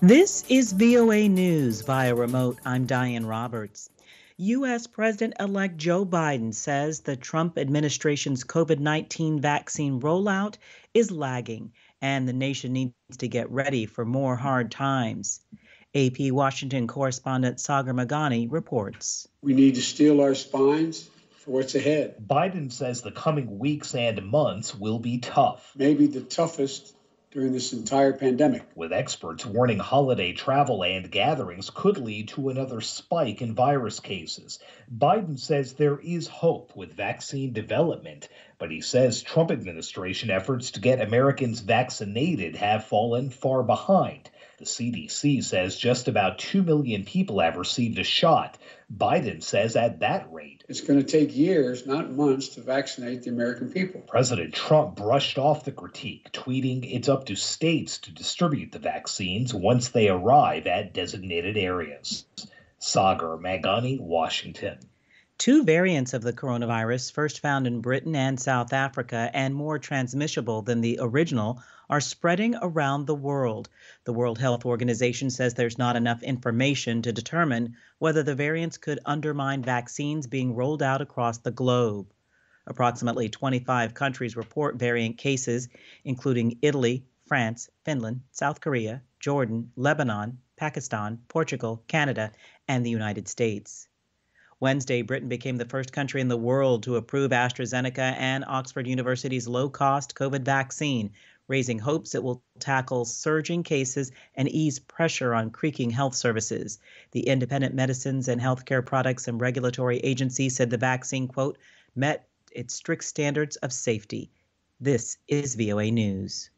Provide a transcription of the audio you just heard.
This is VOA News via remote. I'm Diane Roberts. U.S. President-elect Joe Biden says the Trump administration's COVID-19 vaccine rollout is lagging and the nation needs to get ready for more hard times. AP Washington correspondent Sagar Meghani reports. We need to steel our spines for what's ahead. Biden says the coming weeks and months will be tough. Maybe the toughest during this entire pandemic. With experts warning holiday travel and gatherings could lead to another spike in virus cases. Biden says there is hope with vaccine development, but he says Trump administration efforts to get Americans vaccinated have fallen far behind. The CDC says just about 2 million people have received a shot. Biden says at that rate, it's going to take years, not months, to vaccinate the American people. President Trump brushed off the critique, tweeting it's up to states to distribute the vaccines once they arrive at designated areas. Sagar Meghani, Washington. Two variants of the coronavirus, first found in Britain and South Africa and more transmissible than the original, are spreading around the world. The World Health Organization says there's not enough information to determine whether the variants could undermine vaccines being rolled out across the globe. Approximately 25 countries report variant cases, including Italy, France, Finland, South Korea, Jordan, Lebanon, Pakistan, Portugal, Canada, and the United States. Wednesday, Britain became the first country in the world to approve AstraZeneca and Oxford University's low-cost COVID vaccine, raising hopes it will tackle surging cases and ease pressure on creaking health services. The Independent Medicines and Healthcare Products and Regulatory Agency said the vaccine, quote, met its strict standards of safety. This is VOA News.